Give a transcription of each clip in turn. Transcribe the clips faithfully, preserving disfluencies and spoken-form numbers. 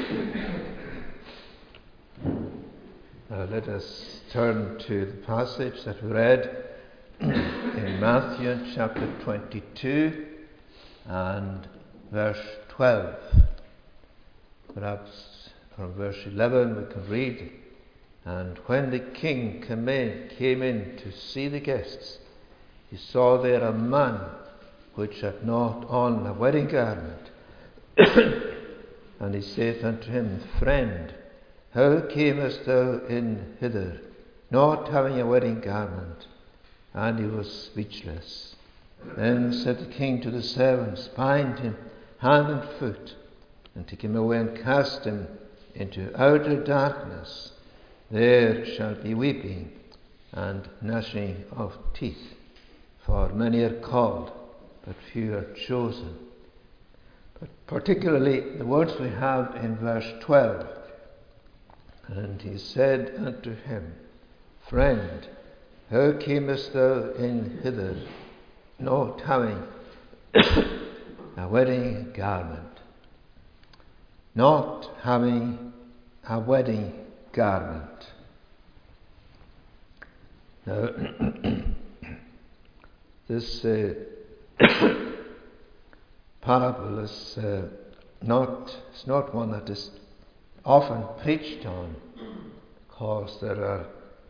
Now let us turn to the passage that we read in Matthew chapter twenty-two and verse twelve. Perhaps from verse eleven we can read, "And when the king came in, came in to see the guests, he saw there a man which had not on a wedding garment. And he saith unto him, Friend, how camest thou in hither, not having a wedding garment? And he was speechless. Then said the king to the servants, Bind him hand and foot, and take him away and cast him into outer darkness. There shall be weeping and gnashing of teeth, for many are called, but few are chosen." But particularly the words we have in verse twelve. "And he said unto him, Friend, how camest thou in hither, not having a wedding garment?" Not having a wedding garment. Now, this uh, parable is uh, not, it's not one that is often preached on, because there are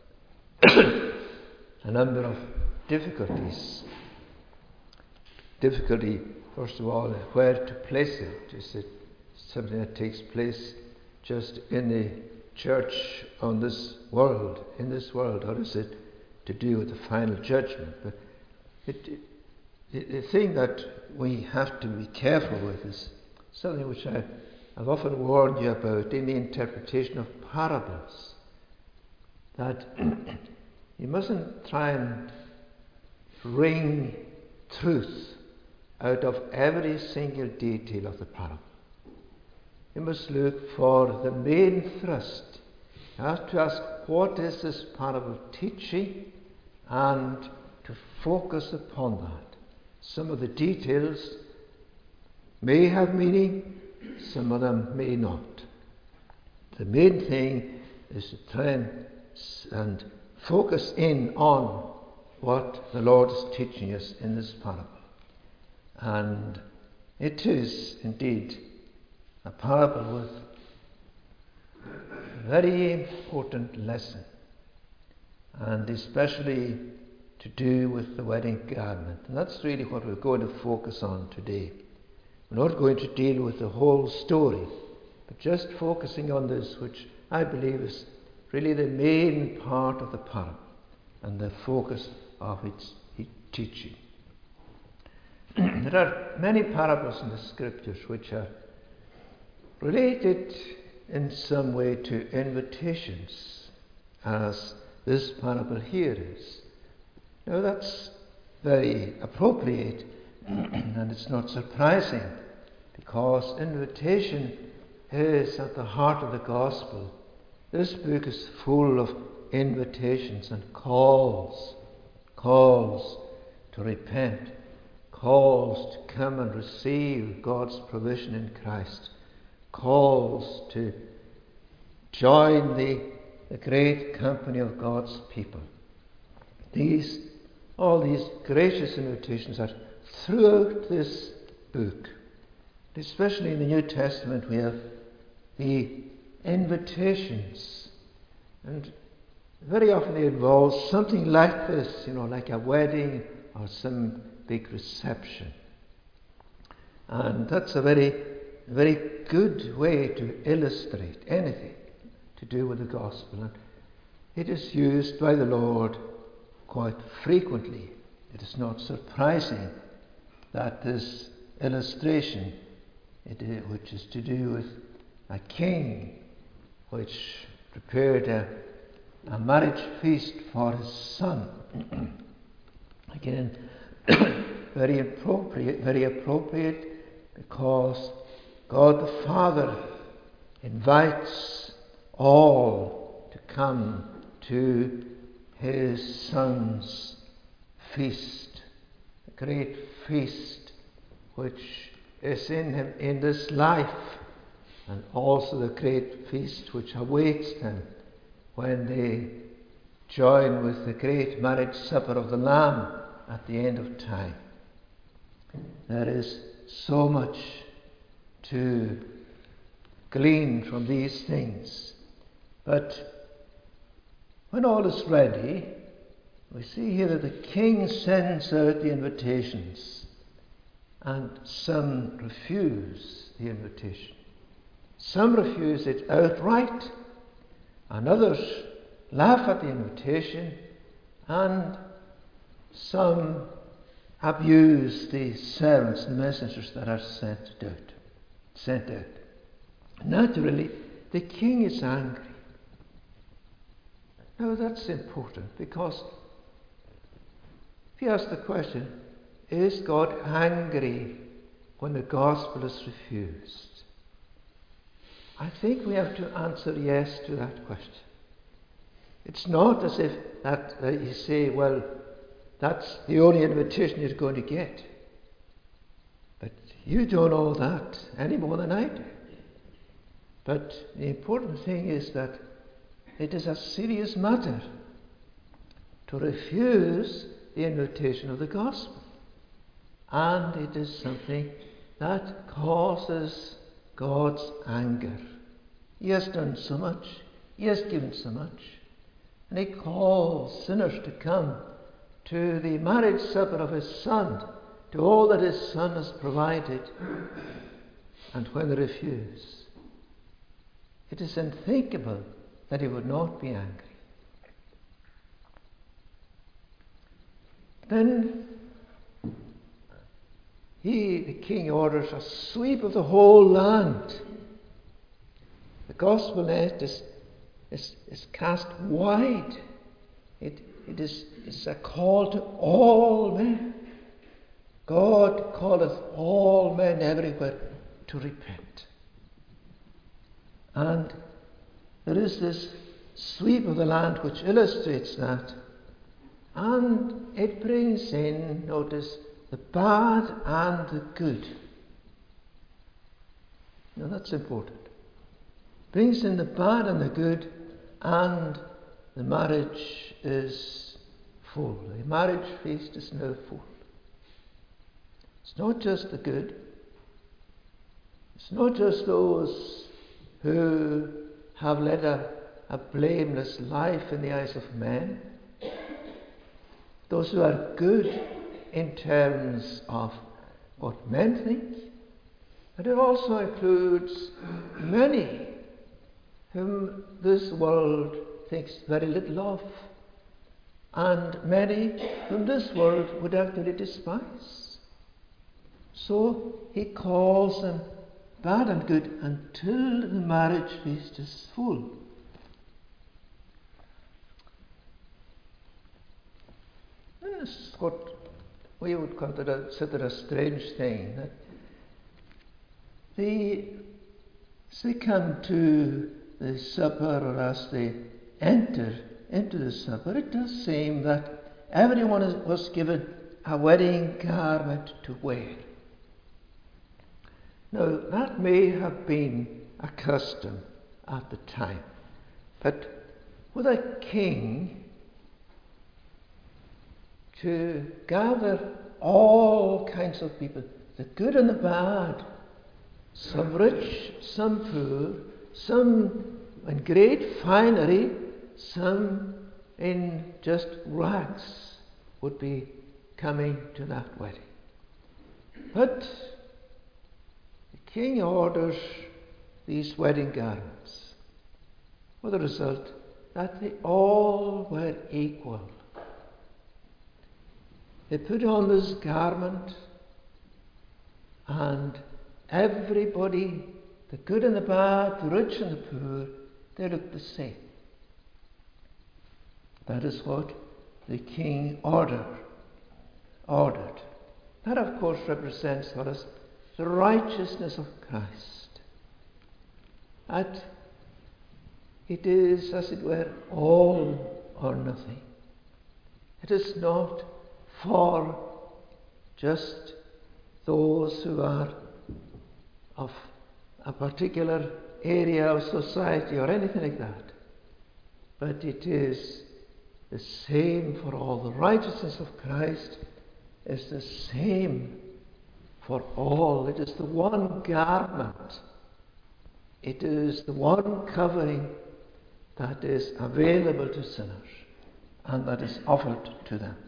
a number of difficulties. Difficulty, first of all, where to place it. Is it something that takes place just in the church on this world, in this world, or is it to do with the final judgment? But it, it, the thing that we have to be careful with is something which I, I've often warned you about in the interpretation of parables, that you mustn't try and wring truth out of every single detail of the parable. You must look for the main thrust. You have to ask, what is this parable teaching? And to focus upon that. Some of the details may have meaning, some of them may not. The main thing is to try and, and focus in on what the Lord is teaching us in this parable. And it is indeed a parable with a very important lesson, and especially to do with the wedding garment. And that's really what we're going to focus on today. We're not going to deal with the whole story, but just focusing on this, which I believe is really the main part of the parable and the focus of its teaching. There are many parables in the scriptures which are related in some way to invitations, as this parable here is. Now that's very appropriate, and it's not surprising, because invitation is at the heart of the gospel. This book is full of invitations and calls, calls to repent, calls to come and receive God's provision in Christ, calls to join the, the great company of God's people. These, all these gracious invitations are throughout this book. Especially in the New Testament we have the invitations, and very often they involve something like this, you know, like a wedding or some big reception. And that's a very, very good way to illustrate anything to do with the gospel. And it is used by the Lord quite frequently. It is not surprising that this illustration, it is, which is to do with a king which prepared a, a marriage feast for his son. Again, very appropriate, very appropriate, because God the Father invites all to come to his Son's feast, a great feast which is in him in this life, and also the great feast which awaits them when they join with the great marriage supper of the Lamb at the end of time. There is so much to glean from these things. But when all is ready, we see here that the king sends out the invitations, and some refuse the invitation. Some refuse it outright, and others laugh at the invitation, and some abuse the servants and messengers that are sent out. Sent out. Naturally, the king is angry. Now that's important, because if you ask the question, is God angry when the gospel is refused? I think we have to answer yes to that question. It's not as if that, that you say, well, that's the only invitation you're going to get. But you don't know that any more than I do. But the important thing is that it is a serious matter to refuse the invitation of the gospel. And it is something that causes God's anger. He has done so much. He has given so much. And He calls sinners to come to the marriage supper of His Son, to all that His Son has provided. And when they refuse, it is unthinkable that He would not be angry. Then he, the king, orders a sweep of the whole land. The gospel net is, is, is cast wide. It, it is it's a call to all men. God calleth all men everywhere to repent. And there is this sweep of the land which illustrates that. And it brings in, notice, the bad and the good. Now that's important. Brings in the bad and the good, and the marriage is full. The marriage feast is now full. It's not just the good. It's not just those who have led a, a blameless life in the eyes of men. Those who are good in terms of what men think. But it also includes many whom this world thinks very little of, and many whom this world would actually despise. So He calls them bad and good until the marriage feast is full. And this is what we would consider a strange thing, that they, as they come to the supper, or as they enter into the supper, it does seem that everyone is, was given a wedding garment to wear. Now, that may have been a custom at the time, but with a king to gather all kinds of people, the good and the bad, some rich, some poor, some in great finery, some in just rags, would be coming to that wedding. But the king orders these wedding garments, with the result that they all were equal. They put on this garment, and everybody, the good and the bad, the rich and the poor, they looked the same. That is what the king ordered. Ordered. That, of course, represents for us the righteousness of Christ. That it is, as it were, all or nothing. It is not for just those who are of a particular area of society or anything like that. But it is the same for all. The righteousness of Christ is the same for all. It is the one garment. It is the one covering that is available to sinners and that is offered to them.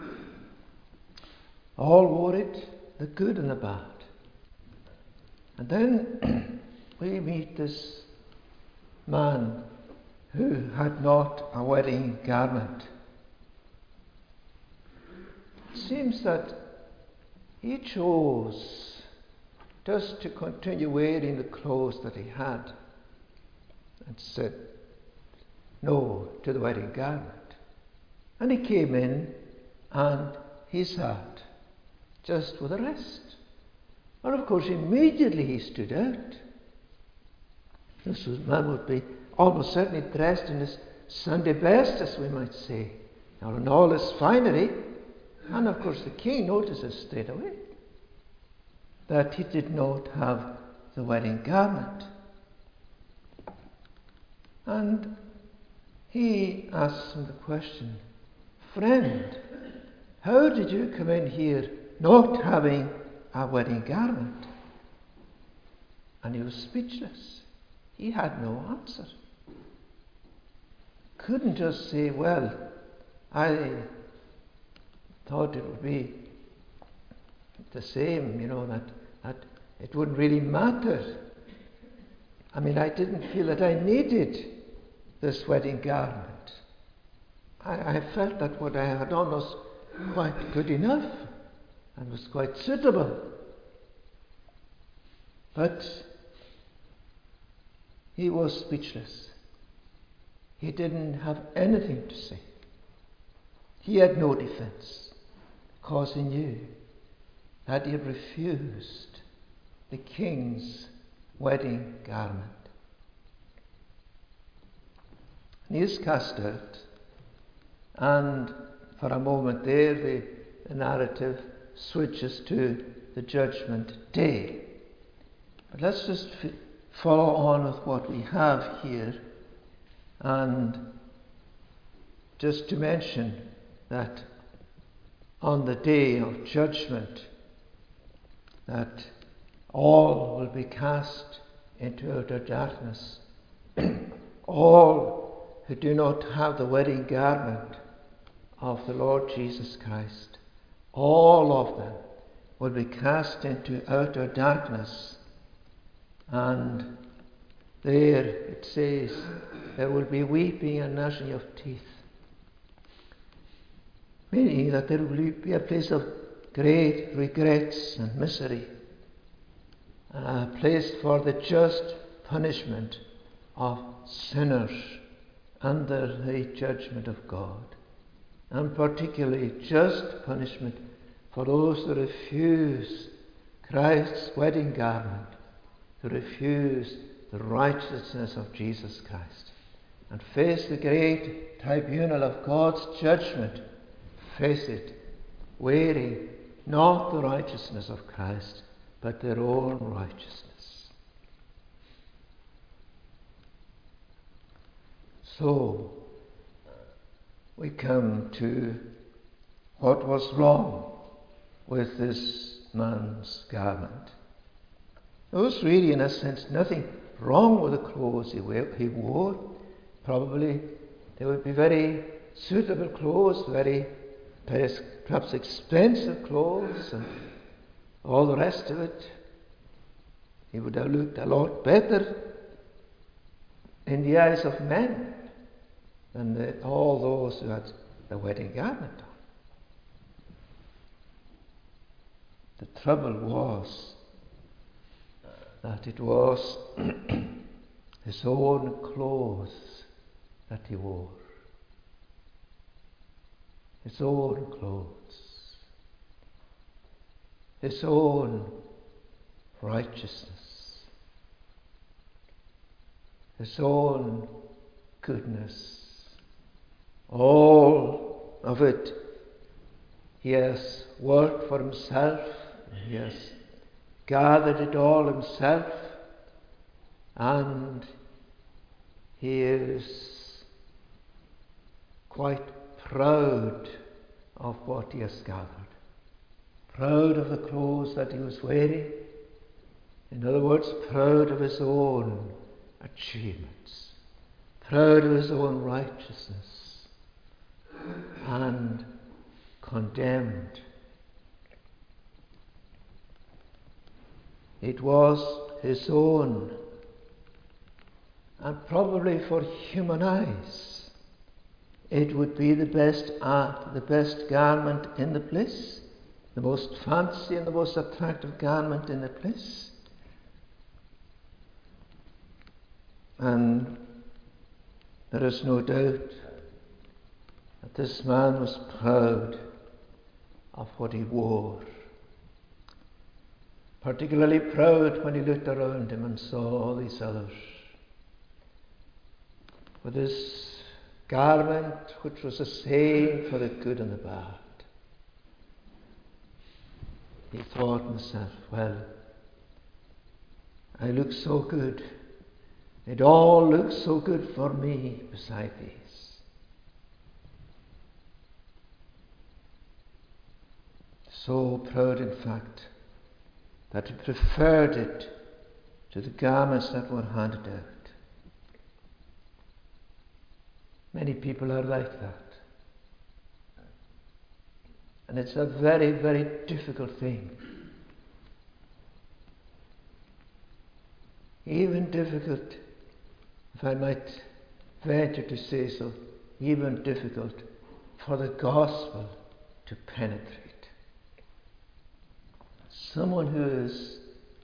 All wore it, the good and the bad. And then we meet this man who had not a wedding garment. It seems that he chose just to continue wearing the clothes that he had and said no to the wedding garment. And he came in and he sat just with the rest. And of course immediately he stood out. This man would be almost certainly dressed in his Sunday best, as we might say, or in all his finery. And of course the king notices straight away that he did not have the wedding garment. And he asks him the question, "Friend, how did you come in here not having a wedding garment?" And he was speechless. He had no answer. Couldn't just say, "Well, I thought it would be the same, you know, that, that it wouldn't really matter. I mean, I didn't feel that I needed this wedding garment. I, I felt that what I had on was quite good enough and was quite suitable." But he was speechless. He didn't have anything to say. He had no defense, because he knew that he had refused the king's wedding garment. And he is cast out, and for a moment there the, the narrative switches to the judgment day. But let's just f- follow on with what we have here, and just to mention that on the day of judgment that all will be cast into utter darkness. All who do not have the wedding garment of the Lord Jesus Christ, all of them will be cast into outer darkness. And there it says there will be weeping and gnashing of teeth, meaning that there will be a place of great regrets and misery, a place for the just punishment of sinners under the judgment of God, and particularly just punishment for those who refuse Christ's wedding garment, to refuse the righteousness of Jesus Christ, and face the great tribunal of God's judgment. Face it, wearing not the righteousness of Christ, but their own righteousness. So, we come to what was wrong with this man's garment. There was really, in a sense, nothing wrong with the clothes he wore. Probably they would be very suitable clothes, very perhaps expensive clothes, and all the rest of it. He would have looked a lot better in the eyes of men than the, all those who had the wedding garment on. The trouble was that it was his own clothes that he wore. His own clothes. His own righteousness. His own goodness. All of it he has worked for himself. He has gathered it all himself, and he is quite proud of what he has gathered. Proud of the clothes that he was wearing. In other words, proud of his own achievements. Proud of his own righteousness. And condemned. It was his own, and probably for human eyes, it would be the best art, the best garment in the place, the most fancy and the most attractive garment in the place. And there is no doubt that this man was proud of what he wore. Particularly proud when he looked around him and saw all these others. For this garment which was a saying for the good and the bad. He thought himself, well, I look so good. It all looks so good for me beside these. So proud, in fact, that he preferred it to the garments that were handed out. Many people are like that. And it's a very, very difficult thing. Even difficult, if I might venture to say so, even difficult for the gospel to penetrate. Someone who is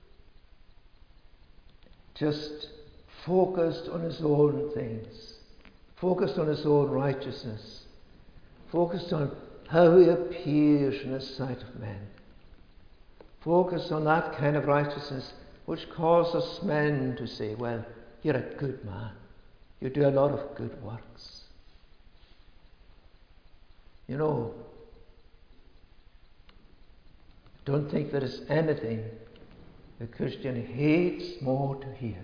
just focused on his own things, focused on his own righteousness, focused on how he appears in the sight of men, focused on that kind of righteousness which causes men to say, well, you're a good man, you do a lot of good works. You know, don't think there is anything the Christian hates more to hear.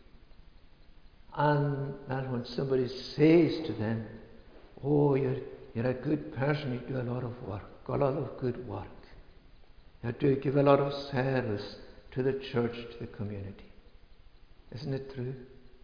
And that when somebody says to them, oh, you're, you're a good person, you do a lot of work, a lot of good work. You do give a lot of service to the church, to the community. Isn't it true?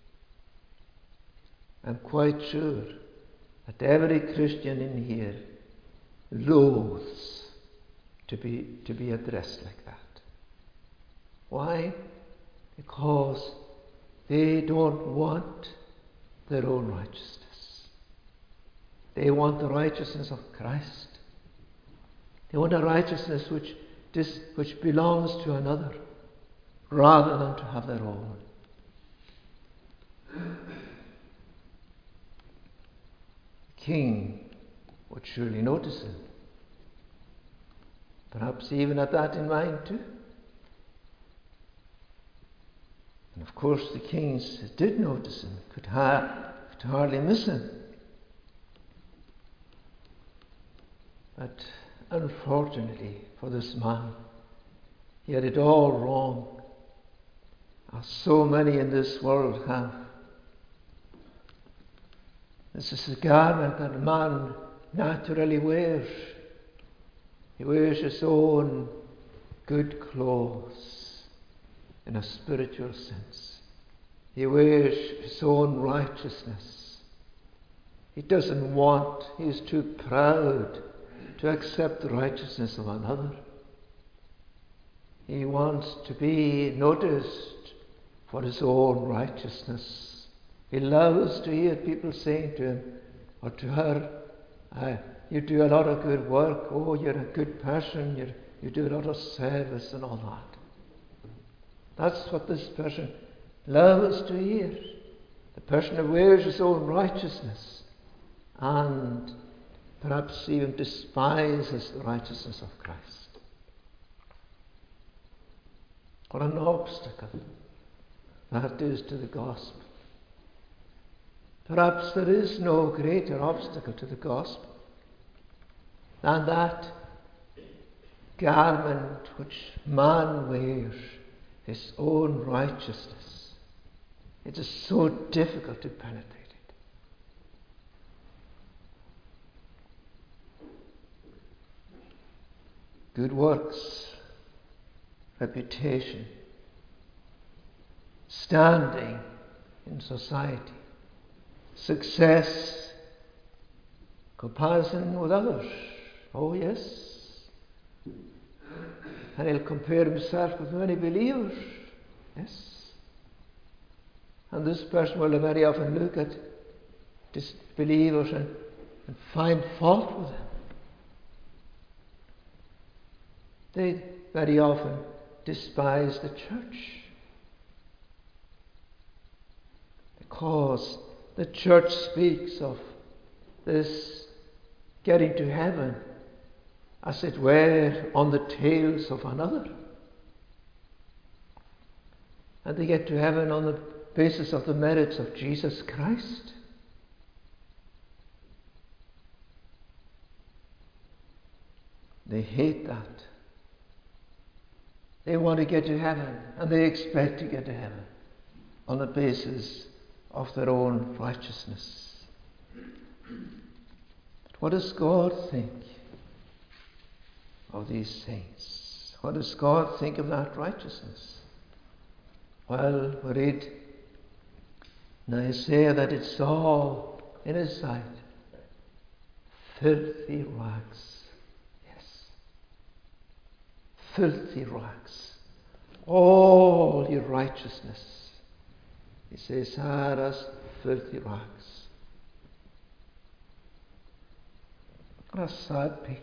I'm quite sure that every Christian in here loathes to be to be addressed like that. Why? Because they don't want their own righteousness. They want the righteousness of Christ. They want a righteousness which dis, which belongs to another, rather than to have their own. The king would surely notice him. Perhaps he even had that in mind too. And of course the kings did notice him, could, ha- could hardly miss him. But unfortunately for this man, he had it all wrong, as so many in this world have. This is the garment that man naturally wears. He wears his own good clothes in a spiritual sense. He wears his own righteousness. He doesn't want, he is too proud to accept the righteousness of another. He wants to be noticed for his own righteousness. He loves to hear people saying to him or to her, I, you do a lot of good work. Oh, you're a good person. You're, you do a lot of service and all that. That's what this person loves to hear. The person who wears his own righteousness and perhaps even despises the righteousness of Christ. What an obstacle that is to the gospel. Perhaps there is no greater obstacle to the gospel than that garment which man wears, his own righteousness. It is so difficult to penetrate it. Good works, reputation, standing in society, success, comparison with others. Oh yes. And he'll compare himself with many believers. Yes. And this person will very often look at disbelievers and, and find fault with them. They very often despise the church because the church speaks of this getting to heaven, as it were, on the tails of another. And they get to heaven on the basis of the merits of Jesus Christ. They hate that. They want to get to heaven, and they expect to get to heaven on the basis of their own righteousness. But what does God think of these things? What does God think of that righteousness? Well, we read in Isaiah that it's all in his sight filthy rags. Yes. Filthy rags. All your righteousness, he says, are as filthy rags. What a sad picture.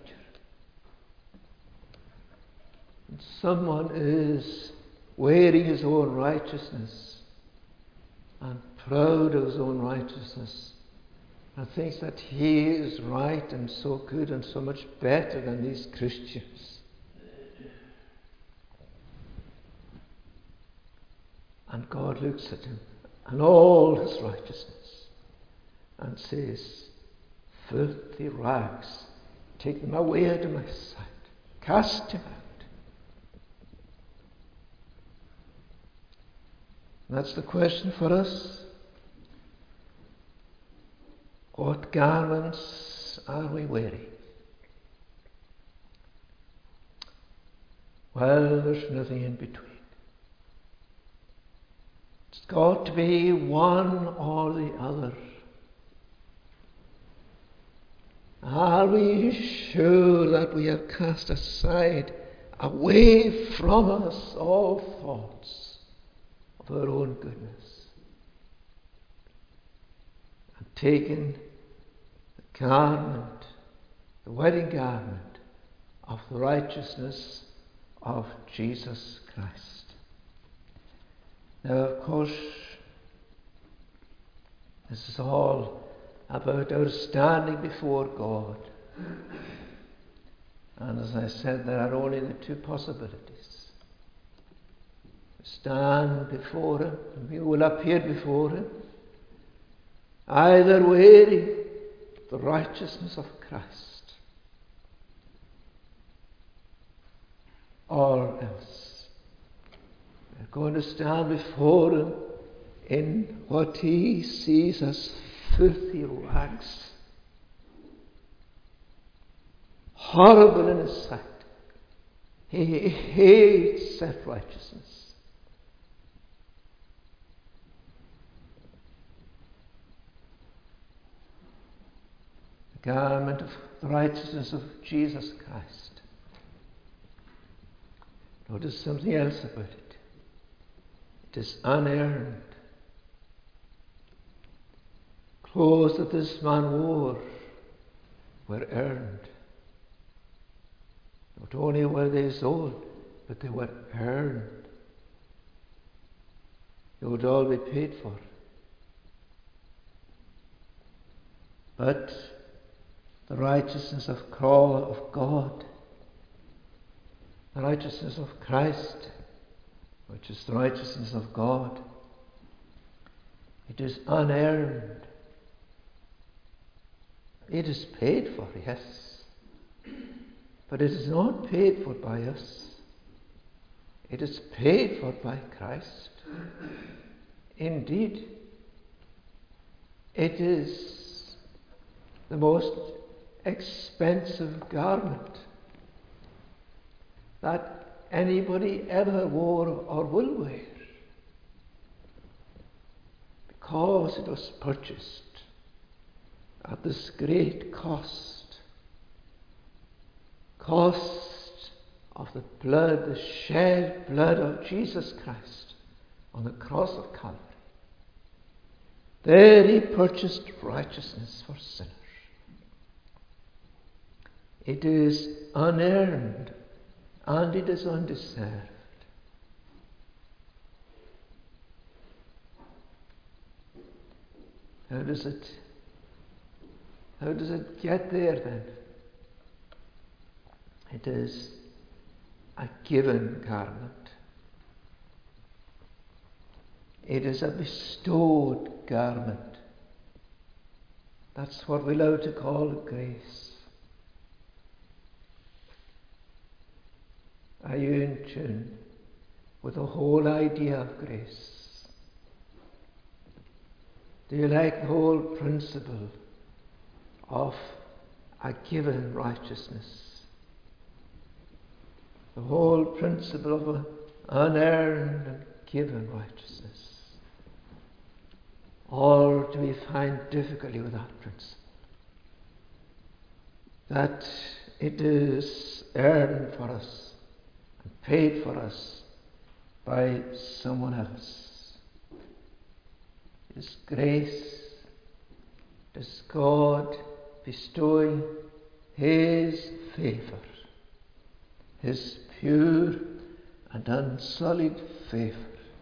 And someone is wearing his own righteousness and proud of his own righteousness and thinks that he is right and so good and so much better than these Christians. And God looks at him and all his righteousness and says, filthy rags, take them away out of my sight, cast him out. And that's the question for us. What garments are we wearing? Well, there's nothing in between. It's got to be one or the other. Are we sure that we have cast aside, away from us, all thoughts of our own goodness, and taken the garment, the wedding garment of the righteousness of Jesus Christ? Now, of course, this is all about our standing before God. And as I said, there are only the two possibilities. Stand before him, and we will appear before him, either wearing the righteousness of Christ, or else we're going to stand before him in what he sees as filthy rags, horrible in his sight. He hates self-righteousness. The garment of the righteousness of Jesus Christ. Notice something else about it. It is unearned. Clothes that this man wore were earned. Not only were they his own, but they were earned. They would all be paid for. But the righteousness of God, the righteousness of Christ, which is the righteousness of God, it is unearned. It is paid for, yes, but it is not paid for by us. It is paid for by Christ. Indeed, it is the most expensive garment that anybody ever wore or will wear, because it was purchased at this great cost, cost of the blood, the shed blood of Jesus Christ on the cross of Calvary. There he purchased righteousness for sinners. It is unearned and it is undeserved. How does it, how does it get there then? It is a given garment. It is a bestowed garment. That's what we love to call grace. Are you in tune with the whole idea of grace? Do you like the whole principle of a given righteousness? The whole principle of an unearned and given righteousness? Or do we find difficulty with that principle? That it is earned for us and paid for us by someone else. It is grace. It is God bestowing His favour, His pure and unsullied favour,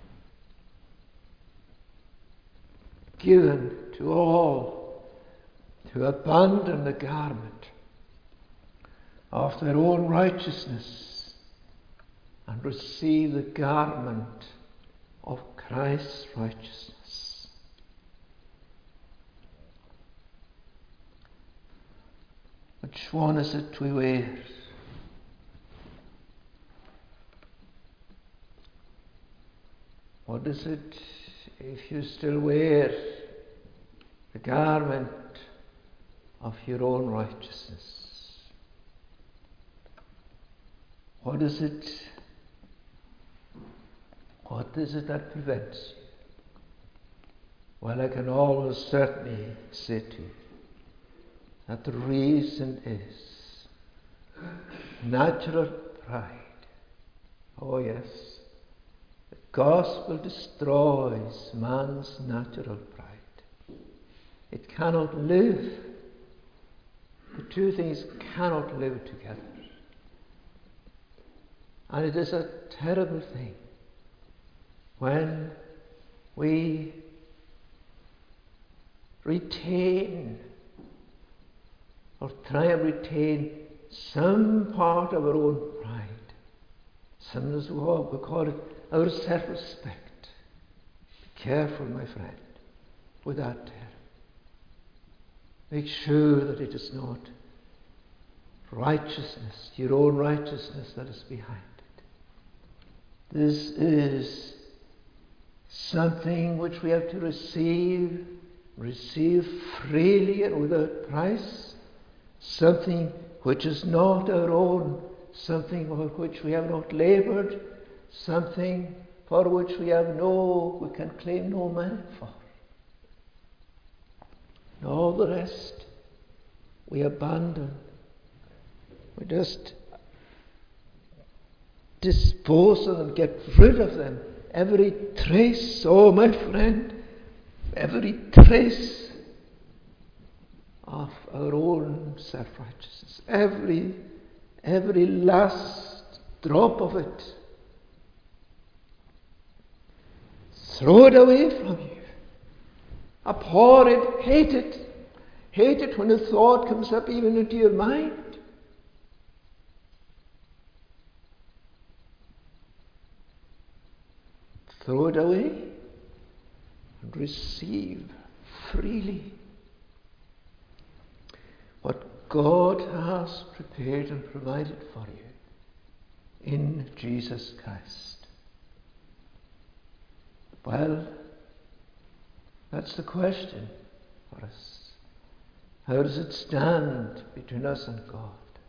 given to all to abandon the garment of their own righteousness and receive the garment of Christ's righteousness. Which one is it we wear? What is it if you still wear the garment of your own righteousness? What is it? What is it that prevents you? Well, I can always certainly say to you that the reason is natural pride. Oh yes. The gospel destroys man's natural pride. It cannot live. The two things cannot live together. And it is a terrible thing when we retain or try and retain some part of our own pride. Sometimes we call it our self-respect. Be careful, my friend, with that term. Make sure that it is not righteousness, your own righteousness, that is behind it. This is something which we have to receive, receive freely and without price. Something which is not our own, something for which we have not laboured, something for which we have no, we can claim no money for. And all the rest we abandon. We just dispose of them, get rid of them. Every trace, oh my friend, every trace of our own self-righteousness, every, every last drop of it, throw it away from you. Abhor it, hate it. Hate it when a thought comes up even into your mind. Throw it away and receive freely what God has prepared and provided for you in Jesus Christ. Well, That's the question for us. How does it stand between us and God?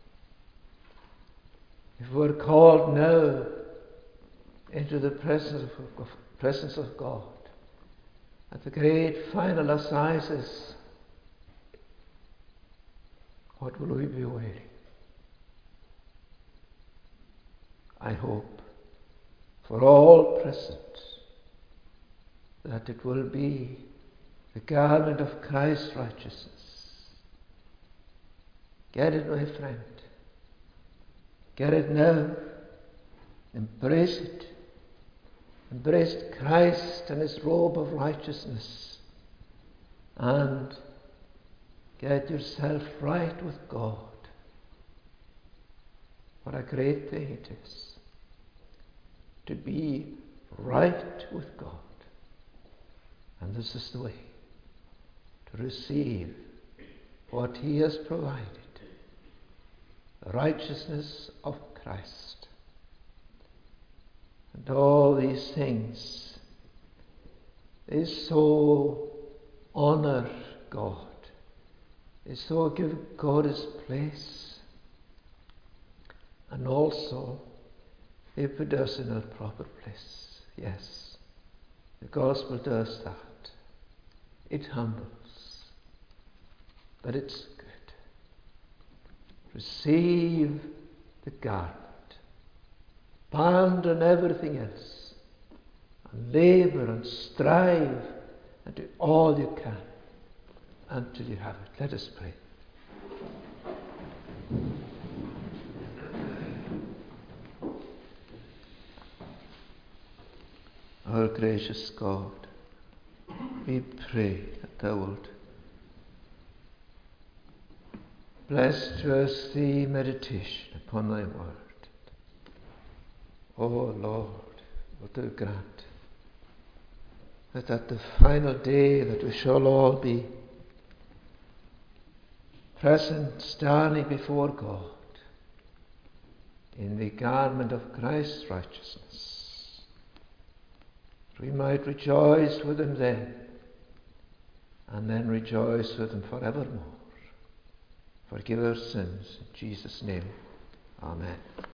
If we're called now into the presence of, of, presence of God, at the great final assizes, what will we be awaiting? I hope for all present that it will be the garment of Christ's righteousness. Get it, my friend. Get it now. Embrace it. Embrace Christ and his robe of righteousness. And get yourself right with God. What a great thing it is to be right with God. And this is the way to receive what he has provided. The righteousness of Christ. And all these things, they so honor God. They so give God his place. And also, they put us in our proper place. Yes, the gospel does that. It humbles, but it's good. Receive the garment. Abandon everything else. And labor and strive and do all you can until you have it. Let us pray. Our gracious God, we pray that thou wilt bless to us the meditation upon thy word. O Lord, wilt thou grant that at the final day that we shall all be present, standing before God in the garment of Christ's righteousness, we might rejoice with him then, and then rejoice with him forevermore. Forgive our sins. In Jesus' name, amen.